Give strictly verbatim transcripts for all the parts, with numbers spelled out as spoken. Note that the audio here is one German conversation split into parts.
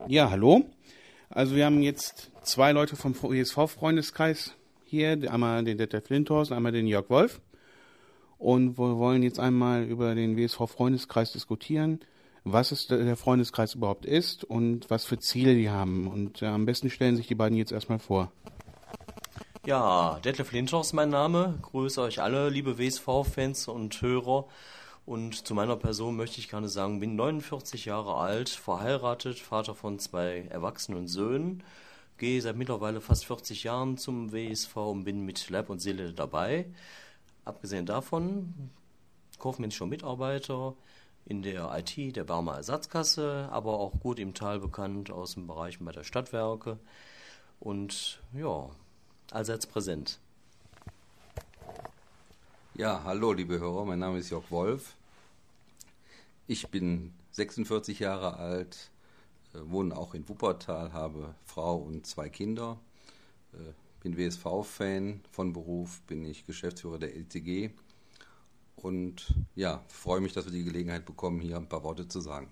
Ja, hallo. Also wir haben jetzt zwei Leute vom W S V-Freundeskreis hier, einmal den Detlef Lindhorst und einmal den Jörg Wolf. Und wir wollen jetzt einmal über den W S V-Freundeskreis diskutieren, was es der Freundeskreis überhaupt ist und was für Ziele die haben. Und äh, am besten stellen sich die beiden jetzt erstmal vor. Ja, Detlef Lindhorst ist mein Name. Grüße euch alle, liebe W S V-Fans und Hörer. Und zu meiner Person möchte ich gerne sagen, bin neunundvierzig Jahre alt, verheiratet, Vater von zwei erwachsenen Söhnen, gehe seit mittlerweile fast vierzig Jahren zum W S V und bin mit Leib und Seele dabei. Abgesehen davon, kaufmännischer Mitarbeiter in der I T der Barmer Ersatzkasse, aber auch gut im Tal bekannt aus dem Bereich bei der Stadtwerke und ja, allseits präsent. Ja, hallo liebe Hörer, mein Name ist Jörg Wolf. Ich bin sechsundvierzig Jahre alt, äh, wohne auch in Wuppertal, habe Frau und zwei Kinder, äh, bin W S V-Fan von Beruf, bin ich Geschäftsführer der L T G und ja, freue mich, dass wir die Gelegenheit bekommen, hier ein paar Worte zu sagen.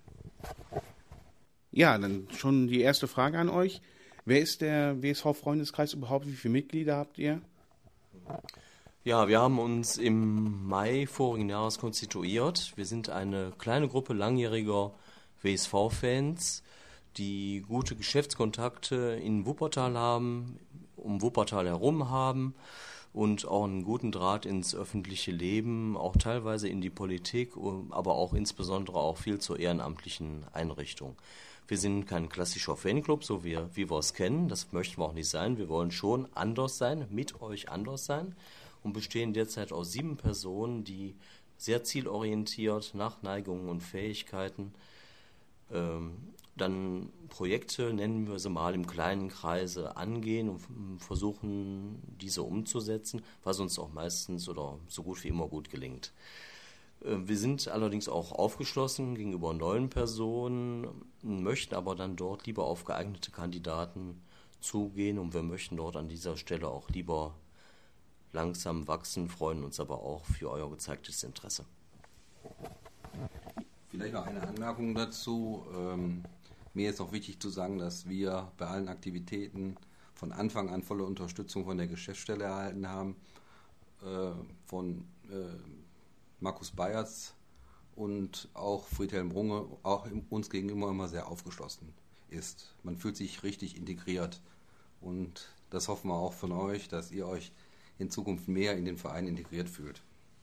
Ja, dann schon die erste Frage an euch. Wer ist der W S V-Freundeskreis überhaupt? Wie viele Mitglieder habt ihr? Ja, wir haben uns im Mai vorigen Jahres konstituiert. Wir sind eine kleine Gruppe langjähriger W S V-Fans, die gute Geschäftskontakte in Wuppertal haben, um Wuppertal herum haben und auch einen guten Draht ins öffentliche Leben, auch teilweise in die Politik, aber auch insbesondere auch viel zur ehrenamtlichen Einrichtung. Wir sind kein klassischer Fanclub, so wie, wie wir es kennen. Das möchten wir auch nicht sein. Wir wollen schon anders sein, mit euch anders sein. Und bestehen derzeit aus sieben Personen, die sehr zielorientiert nach Neigungen und Fähigkeiten ähm, dann Projekte, nennen wir sie mal, im kleinen Kreise angehen und versuchen, diese umzusetzen, was uns auch meistens oder so gut wie immer gut gelingt. Äh, wir sind allerdings auch aufgeschlossen gegenüber neuen Personen, möchten aber dann dort lieber auf geeignete Kandidaten zugehen und wir möchten dort an dieser Stelle auch lieber langsam wachsen, freuen uns aber auch für euer gezeigtes Interesse. Vielleicht noch eine Anmerkung dazu. Ähm, mir ist auch wichtig zu sagen, dass wir bei allen Aktivitäten von Anfang an volle Unterstützung von der Geschäftsstelle erhalten haben, äh, von äh, Markus Bayerz und auch Friedhelm Runge, auch uns gegenüber immer sehr aufgeschlossen ist. Man fühlt sich richtig integriert und das hoffen wir auch von euch, dass ihr euch in Zukunft mehr in den Verein integriert fühlt.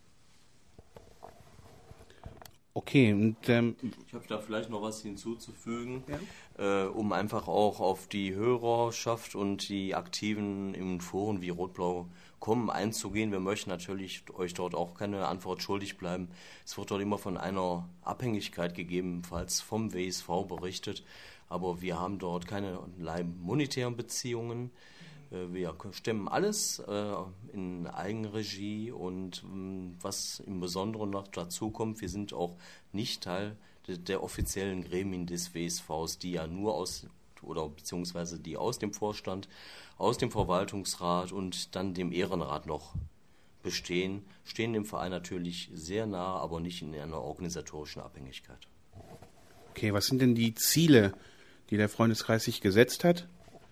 Okay, und ähm, ich habe da vielleicht noch was hinzuzufügen, ja. äh, um einfach auch auf die Hörerschaft und die Aktiven im Foren wie Rot-Blau kommen einzugehen. Wir möchten natürlich euch dort auch keine Antwort schuldig bleiben. Es wird dort immer von einer Abhängigkeit gegebenenfalls vom W S V berichtet, aber wir haben dort keinerlei monetären Beziehungen. Wir stemmen alles äh, in Eigenregie und mh, was im Besonderen noch dazu kommt, wir sind auch nicht Teil de, der offiziellen Gremien des W S Vs, die ja nur aus, oder beziehungsweise die aus dem Vorstand, aus dem Verwaltungsrat und dann dem Ehrenrat noch bestehen, stehen dem Verein natürlich sehr nah, aber nicht in einer organisatorischen Abhängigkeit. Okay, was sind denn die Ziele, die der Freundeskreis sich gesetzt hat?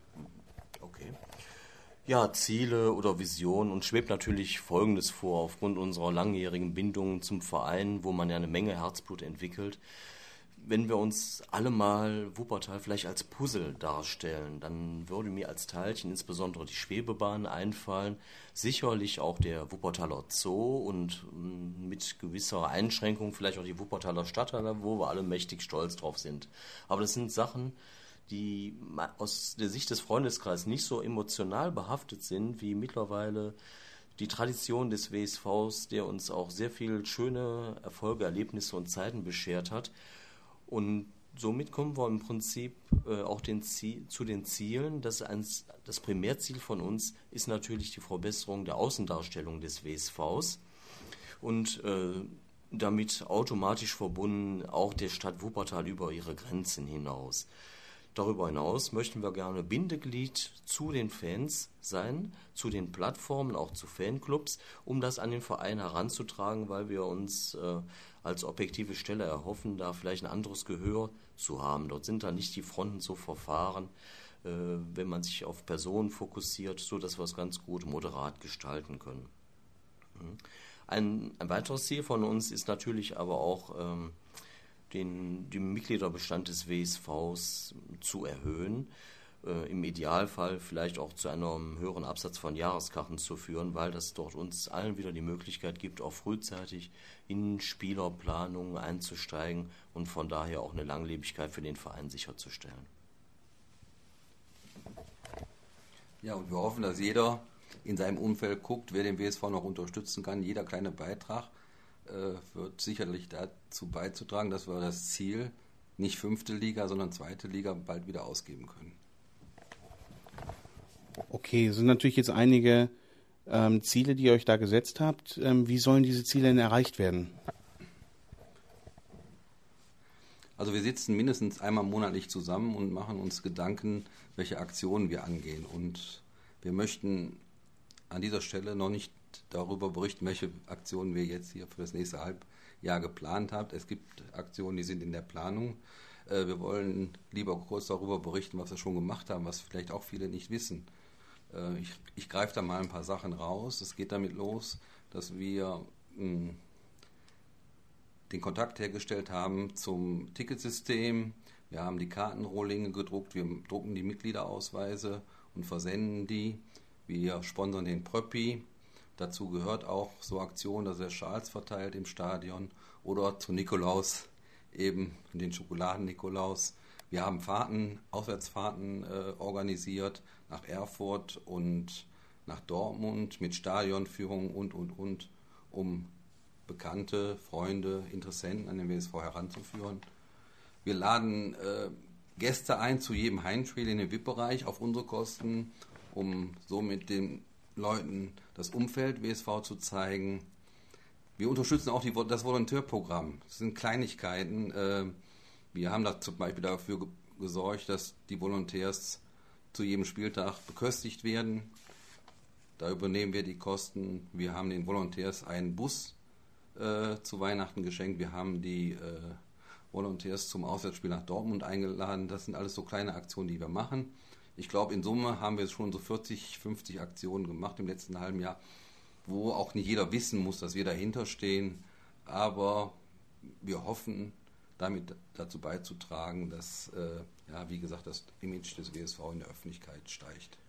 Ja, Ziele oder Visionen, uns schwebt natürlich Folgendes vor, aufgrund unserer langjährigen Bindung zum Verein, wo man ja eine Menge Herzblut entwickelt. Wenn wir uns alle mal Wuppertal vielleicht als Puzzle darstellen, dann würde mir als Teilchen insbesondere die Schwebebahn einfallen, sicherlich auch der Wuppertaler Zoo und mit gewisser Einschränkung vielleicht auch die Wuppertaler Stadthalle, wo wir alle mächtig stolz drauf sind. Aber das sind Sachen, die aus der Sicht des Freundeskreises nicht so emotional behaftet sind, wie mittlerweile die Tradition des W S Vs, der uns auch sehr viel schöne Erfolge, Erlebnisse und Zeiten beschert hat. Und somit kommen wir im Prinzip äh, auch den Ziel, zu den Zielen. Das, eins, das Primärziel von uns ist natürlich die Verbesserung der Außendarstellung des W S Vs und äh, damit automatisch verbunden auch der Stadt Wuppertal über ihre Grenzen hinaus. Darüber hinaus möchten wir gerne Bindeglied zu den Fans sein, zu den Plattformen, auch zu Fanclubs, um das an den Verein heranzutragen, weil wir uns äh, als objektive Stelle erhoffen, da vielleicht ein anderes Gehör zu haben. Dort sind dann nicht die Fronten so verfahren, äh, wenn man sich auf Personen fokussiert, so dass wir es ganz gut moderat gestalten können. Mhm. Ein, ein weiteres Ziel von uns ist natürlich aber auch, ähm, den, den Mitgliederbestand des W S Vs zu erhöhen, äh, im Idealfall vielleicht auch zu einem höheren Absatz von Jahreskarten zu führen, weil das dort uns allen wieder die Möglichkeit gibt, auch frühzeitig in Spielerplanungen einzusteigen und von daher auch eine Langlebigkeit für den Verein sicherzustellen. Ja, und wir hoffen, dass jeder in seinem Umfeld guckt, wer den W S V noch unterstützen kann. Jeder kleine Beitrag äh, wird sicherlich dazu beizutragen, dass wir das Ziel, nicht fünfte Liga, sondern zweite Liga, bald wieder ausgeben können. Okay, es sind natürlich jetzt einige ähm, Ziele, die ihr euch da gesetzt habt. Ähm, wie sollen diese Ziele denn erreicht werden? Also wir sitzen mindestens einmal monatlich zusammen und machen uns Gedanken, welche Aktionen wir angehen. Und wir möchten an dieser Stelle noch nicht darüber berichten, welche Aktionen wir jetzt hier für das nächste Halbjahr geplant haben. Es gibt Aktionen, die sind in der Planung. Wir wollen lieber kurz darüber berichten, was wir schon gemacht haben, was vielleicht auch viele nicht wissen. Ich, ich greife da mal ein paar Sachen raus. Es geht damit los, dass wir mh, den Kontakt hergestellt haben zum Ticketsystem. Wir haben die Kartenrohlinge gedruckt, wir drucken die Mitgliederausweise und versenden die. Wir sponsern den Pröppi. Dazu gehört auch so Aktionen, dass er Schals verteilt im Stadion oder zu Nikolaus eben den Schokoladen-Nikolaus. Wir haben Fahrten, Auswärtsfahrten äh, organisiert nach Erfurt und nach Dortmund mit Stadionführung und, und, und, um Bekannte, Freunde, Interessenten an den W S V heranzuführen. Wir laden äh, Gäste ein zu jedem Heimspiel in den V I P-Bereich auf unsere Kosten, um somit den Leuten das Umfeld W S V zu zeigen. Wir unterstützen auch die, das Volontärprogramm. Das sind Kleinigkeiten. Äh, wir haben da zum Beispiel dafür ge- gesorgt, dass die Volontärs zu jedem Spieltag beköstigt werden. Da übernehmen wir die Kosten. Wir haben den Volontärs einen Bus äh, zu Weihnachten geschenkt. Wir haben die äh, Volontärs zum Auswärtsspiel nach Dortmund eingeladen. Das sind alles so kleine Aktionen, die wir machen. Ich glaube, in Summe haben wir schon so vierzig, fünfzig Aktionen gemacht im letzten halben Jahr, wo auch nicht jeder wissen muss, dass wir dahinter stehen. Aber wir hoffen, damit dazu beizutragen, dass, äh, ja, wie gesagt, das Image des W S V in der Öffentlichkeit steigt.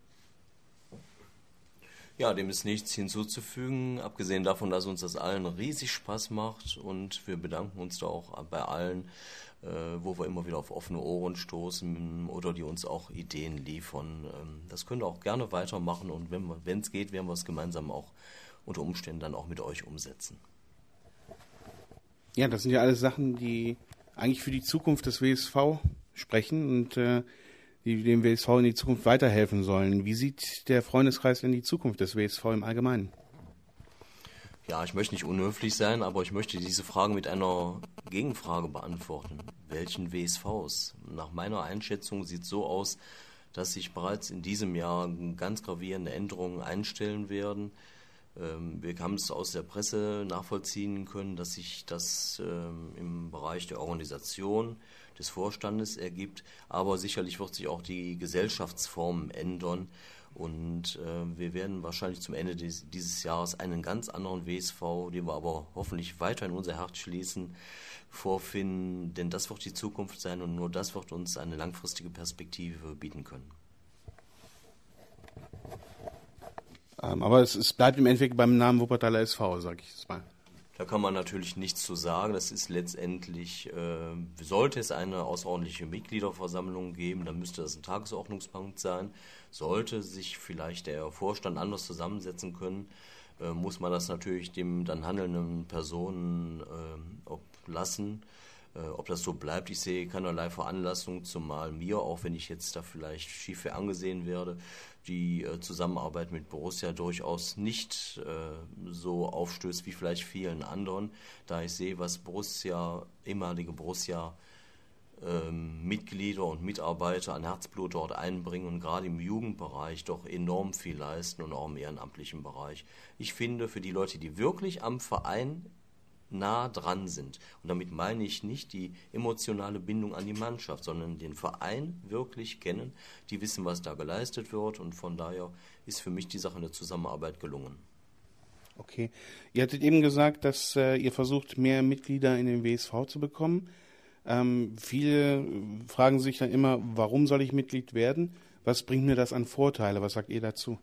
Ja, dem ist nichts hinzuzufügen, abgesehen davon, dass uns das allen riesig Spaß macht und wir bedanken uns da auch bei allen, äh, wo wir immer wieder auf offene Ohren stoßen oder die uns auch Ideen liefern. Ähm, das könnt ihr auch gerne weitermachen und wenn es geht, werden wir es gemeinsam auch unter Umständen dann auch mit euch umsetzen. Ja, das sind ja alles Sachen, die eigentlich für die Zukunft des W S V sprechen und äh, die dem W S V in die Zukunft weiterhelfen sollen. Wie sieht der Freundeskreis denn die Zukunft des W S V im Allgemeinen? Ja, ich möchte nicht unhöflich sein, aber ich möchte diese Frage mit einer Gegenfrage beantworten. Welchen W S Vs? Nach meiner Einschätzung sieht es so aus, dass sich bereits in diesem Jahr ganz gravierende Änderungen einstellen werden. Wir haben es aus der Presse nachvollziehen können, dass sich das ähm, im Bereich der Organisation des Vorstandes ergibt, aber sicherlich wird sich auch die Gesellschaftsform ändern und äh, wir werden wahrscheinlich zum Ende des, dieses Jahres einen ganz anderen W S V, den wir aber hoffentlich weiter in unser Herz schließen, vorfinden, denn das wird die Zukunft sein und nur das wird uns eine langfristige Perspektive bieten können. Aber es, es bleibt im Endeffekt beim Namen Wuppertaler S V, sage ich jetzt mal. Da kann man natürlich nichts zu sagen. Das ist letztendlich, äh, sollte es eine außerordentliche Mitgliederversammlung geben, dann müsste das ein Tagesordnungspunkt sein. Sollte sich vielleicht der Vorstand anders zusammensetzen können, äh, muss man das natürlich dem dann handelnden Personen äh, oblassen. Äh, ob das so bleibt, ich sehe keinerlei Veranlassung, zumal mir, auch wenn ich jetzt da vielleicht schief für angesehen werde, die äh, Zusammenarbeit mit Borussia durchaus nicht äh, so aufstößt wie vielleicht vielen anderen, da ich sehe, was Borussia, ehemalige Borussia ähm, Mitglieder und Mitarbeiter an Herzblut dort einbringen und gerade im Jugendbereich doch enorm viel leisten und auch im ehrenamtlichen Bereich. Ich finde, für die Leute, die wirklich am Verein nah dran sind. Und damit meine ich nicht die emotionale Bindung an die Mannschaft, sondern den Verein wirklich kennen, die wissen, was da geleistet wird, und von daher ist für mich die Sache in der Zusammenarbeit gelungen. Okay. Ihr hattet eben gesagt, dass äh, ihr versucht, mehr Mitglieder in den W S V zu bekommen. Ähm, viele fragen sich dann immer, warum soll ich Mitglied werden? Was bringt mir das an Vorteile? Was sagt ihr dazu?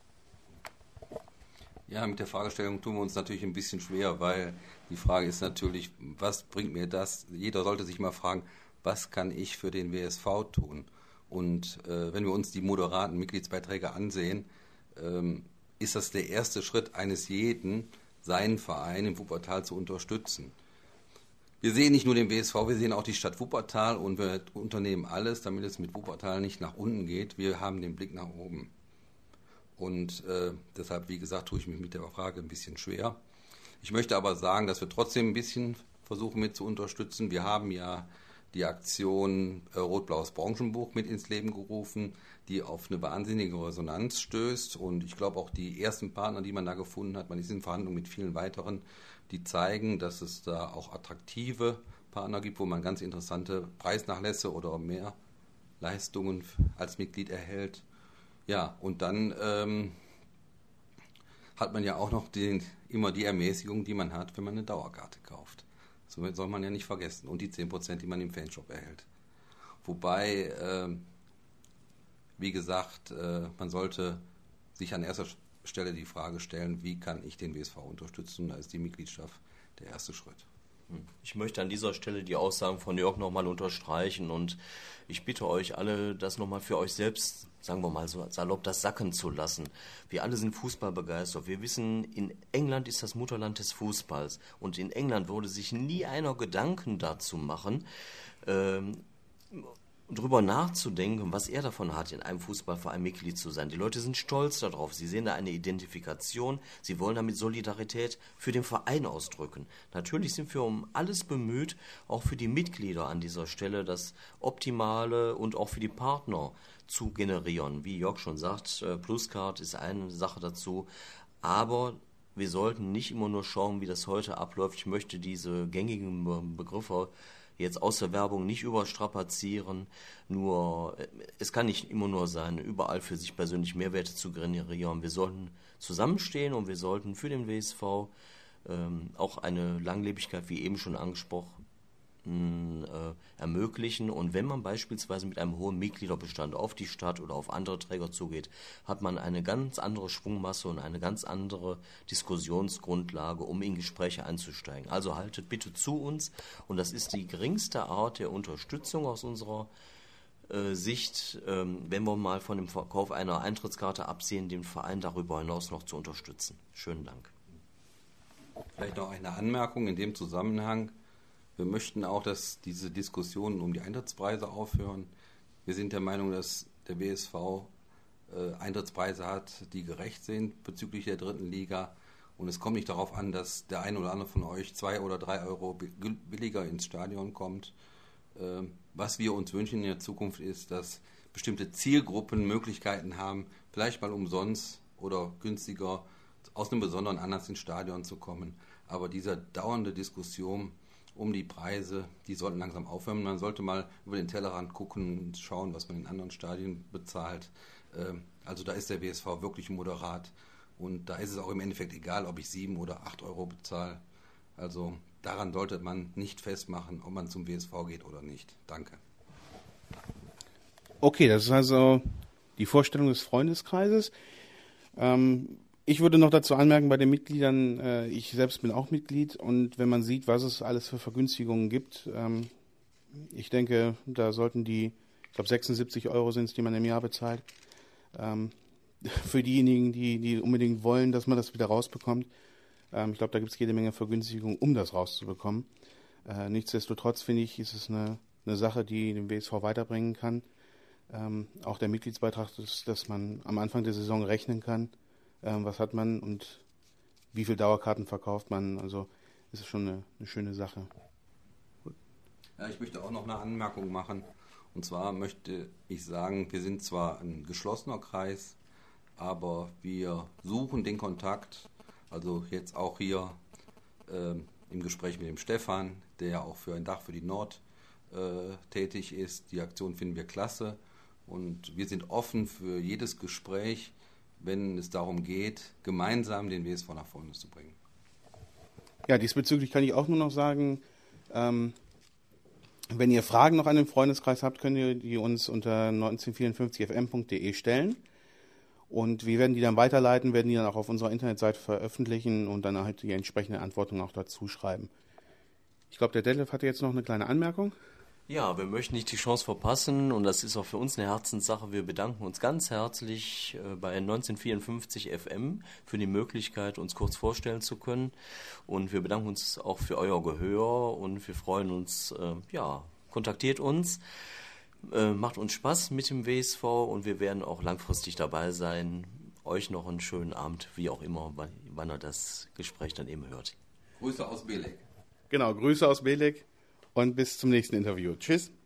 Ja, mit der Fragestellung tun wir uns natürlich ein bisschen schwer, weil die Frage ist natürlich, was bringt mir das? Jeder sollte sich mal fragen, was kann ich für den W S V tun? Und äh, wenn wir uns die moderaten Mitgliedsbeiträge ansehen, ähm, ist das der erste Schritt eines jeden, seinen Verein im Wuppertal zu unterstützen. Wir sehen nicht nur den W S V, wir sehen auch die Stadt Wuppertal und wir unternehmen alles, damit es mit Wuppertal nicht nach unten geht. Wir haben den Blick nach oben. Und äh, deshalb, wie gesagt, tue ich mich mit der Frage ein bisschen schwer. Ich möchte aber sagen, dass wir trotzdem ein bisschen versuchen mit zu unterstützen. Wir haben ja die Aktion äh, Rot-Blaues Branchenbuch mit ins Leben gerufen, die auf eine wahnsinnige Resonanz stößt. Und ich glaube auch die ersten Partner, die man da gefunden hat, man ist in Verhandlungen mit vielen weiteren, die zeigen, dass es da auch attraktive Partner gibt, wo man ganz interessante Preisnachlässe oder mehr Leistungen als Mitglied erhält. Ja, und dann ähm, hat man ja auch noch den, immer die Ermäßigung, die man hat, wenn man eine Dauerkarte kauft. So soll man ja nicht vergessen. Und die zehn Prozent, die man im Fanshop erhält. Wobei, äh, wie gesagt, äh, man sollte sich an erster Stelle die Frage stellen, wie kann ich den W S V unterstützen? Da ist die Mitgliedschaft der erste Schritt. Ich möchte an dieser Stelle die Aussagen von Jörg nochmal unterstreichen, und ich bitte euch alle, das nochmal für euch selbst, sagen wir mal so salopp, das sacken zu lassen. Wir alle sind Fußball begeistert. Wir wissen, in England ist das Mutterland des Fußballs, und in England würde sich nie einer Gedanken dazu machen, ähm, drüber nachzudenken, was er davon hat, in einem Fußballverein Mitglied zu sein. Die Leute sind stolz darauf, sie sehen da eine Identifikation, sie wollen damit Solidarität für den Verein ausdrücken. Natürlich sind wir um alles bemüht, auch für die Mitglieder an dieser Stelle das Optimale und auch für die Partner zu generieren. Wie Jörg schon sagt, Pluscard ist eine Sache dazu, aber wir sollten nicht immer nur schauen, wie das heute abläuft. Ich möchte diese gängigen Begriffe jetzt aus der Werbung nicht überstrapazieren, nur es kann nicht immer nur sein, überall für sich persönlich Mehrwerte zu generieren. Wir sollten zusammenstehen und wir sollten für den W S V ähm, auch eine Langlebigkeit, wie eben schon angesprochen, äh, ermöglichen. Und wenn man beispielsweise mit einem hohen Mitgliederbestand auf die Stadt oder auf andere Träger zugeht, hat man eine ganz andere Schwungmasse und eine ganz andere Diskussionsgrundlage, um in Gespräche einzusteigen. Also haltet bitte zu uns, und das ist die geringste Art der Unterstützung aus unserer äh, Sicht, ähm, wenn wir mal von dem Verkauf einer Eintrittskarte absehen, den Verein darüber hinaus noch zu unterstützen. Schönen Dank. Vielleicht noch eine Anmerkung in dem Zusammenhang. Wir möchten auch, dass diese Diskussionen um die Eintrittspreise aufhören. Wir sind der Meinung, dass der W S V äh, Eintrittspreise hat, die gerecht sind bezüglich der dritten Liga. Und es kommt nicht darauf an, dass der eine oder andere von euch zwei oder drei Euro billiger ins Stadion kommt. Äh, was wir uns wünschen in der Zukunft ist, dass bestimmte Zielgruppen Möglichkeiten haben, vielleicht mal umsonst oder günstiger aus einem besonderen Anlass ins Stadion zu kommen. Aber diese dauernde Diskussion um die Preise, die sollten langsam aufhören. Man sollte mal über den Tellerrand gucken und schauen, was man in anderen Stadien bezahlt. Also da ist der W S V wirklich moderat, und da ist es auch im Endeffekt egal, ob ich sieben oder acht Euro bezahle. Also daran sollte man nicht festmachen, ob man zum W S V geht oder nicht. Danke. Okay, das ist also die Vorstellung des Freundeskreises. Ähm, Ich würde noch dazu anmerken, bei den Mitgliedern, äh, ich selbst bin auch Mitglied, und wenn man sieht, was es alles für Vergünstigungen gibt, ähm, ich denke, da sollten die, ich glaube sechsundsiebzig Euro sind es, die man im Jahr bezahlt, ähm, für diejenigen, die, die unbedingt wollen, dass man das wieder rausbekommt. Ähm, ich glaube, da gibt es jede Menge Vergünstigungen, um das rauszubekommen. Äh, nichtsdestotrotz finde ich, ist es eine, eine Sache, die den W S V weiterbringen kann. Ähm, auch der Mitgliedsbeitrag ist, dass man am Anfang der Saison rechnen kann, Ähm, was hat man und wie viele Dauerkarten verkauft man. Also ist es schon eine, eine schöne Sache. Gut. Ja, ich möchte auch noch eine Anmerkung machen. Und zwar möchte ich sagen, wir sind zwar ein geschlossener Kreis, aber wir suchen den Kontakt. Also jetzt auch hier äh, im Gespräch mit dem Stefan, der ja auch für ein Dach für die Nord äh, tätig ist. Die Aktion finden wir klasse und wir sind offen für jedes Gespräch, wenn es darum geht, gemeinsam den W S V nach vorne zu bringen. Ja, diesbezüglich kann ich auch nur noch sagen, ähm, wenn ihr Fragen noch an den Freundeskreis habt, könnt ihr die uns unter neunzehnhundertvierundfünfzig f m punkt d e stellen. Und wir werden die dann weiterleiten, werden die dann auch auf unserer Internetseite veröffentlichen und dann halt die entsprechende Antwortung auch dazu schreiben. Ich glaube, der Detlef hatte jetzt noch eine kleine Anmerkung. Ja, wir möchten nicht die Chance verpassen und das ist auch für uns eine Herzenssache. Wir bedanken uns ganz herzlich bei neunzehnhundertvierundfünfzig F M für die Möglichkeit, uns kurz vorstellen zu können. Und wir bedanken uns auch für euer Gehör und wir freuen uns, äh, ja, kontaktiert uns. Äh, macht uns Spaß mit dem W S V und wir werden auch langfristig dabei sein. Euch noch einen schönen Abend, wie auch immer, wann, wann ihr das Gespräch dann eben hört. Grüße aus Belek. Genau, Grüße aus Belek und bis zum nächsten Interview. Tschüss.